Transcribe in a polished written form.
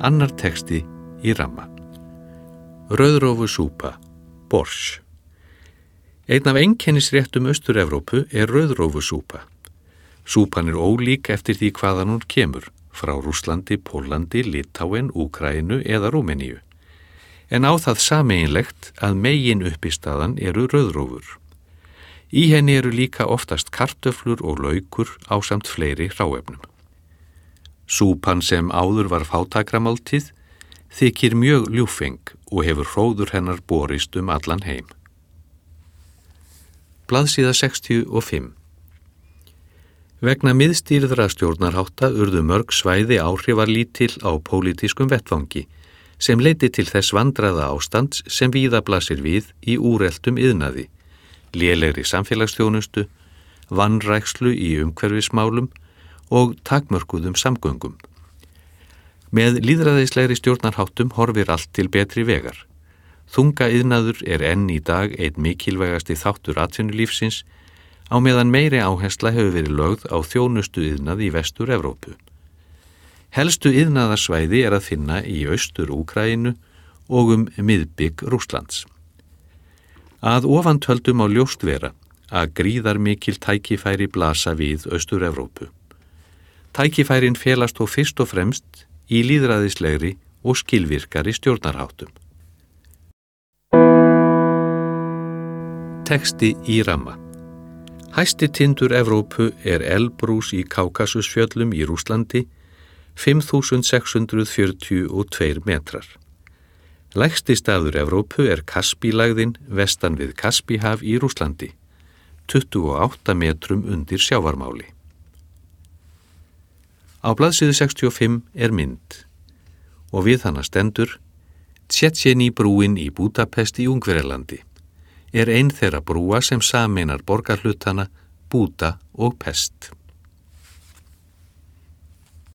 Annar texti í ramma. Rauðrófusúpa, borsj. Einn af einkennisréttum Austur-Evrópu rauðrófusúpa. Súpan ólík eftir því hvaðan hún kemur, frá Rússlandi, Póllandi, Litáen, Úkraínu eða Rúmeníu. En á það sameiginlegt að megin uppistaðan rauðrófur. Í henni líka oftast kartöflur og laukur ásamt fleiri hráefnum. Súpan sem áður var fátækramáltíð þykir mjög ljúffeng og hefur hróður hennar borist allan heim. Blaðsíða 65. Vegna miðstýrðra stjórnarhátta urðu mörg svæði áhrifarlítil á pólitískum vettvangi sem leiddi til þess vandræða ástands sem víða blasir við í úreltum iðnaði, lélegri samfélagsþjónustu, vanrækslu í umhverfismálum og takmörkuðum samgöngum. Með lýðræðislegri stjórnarháttum horfir allt til betri vegar. Þungaiðnaður enn í dag einn mikilvægasti þáttur atvinnulífsins, á meðan meiri áhersla hefur verið lögð á þjónustu iðnað í Vestur-Evrópu. Helstu iðnaðarsvæði að finna í Austur-Úkraínu og miðbygg Rússlands. Að ofantöldum á ljóst vera að gríðarmikil tækifæri blasa við Austur-Evrópu. Tækifærin felast þó fyrst og fremst í lýðræðislegri og skilvirkari stjórnarháttum. Texti í ramma. Hæsti tindur Evrópu Elbrús í Kákasusfjöllum í Rússlandi, 5.642 metrar. Lægsti staður Evrópu Kaspílagðin vestan við Kaspíhaf í Rússlandi, 28 metrum undir sjávarmáli. Á blaðsíðu 65 mynd og við hana stendur Tsjetjení-brúin í Búdapest í Ungverjalandi ein þeirra brúa sem sameinar borgarhlutana Búda og Pest.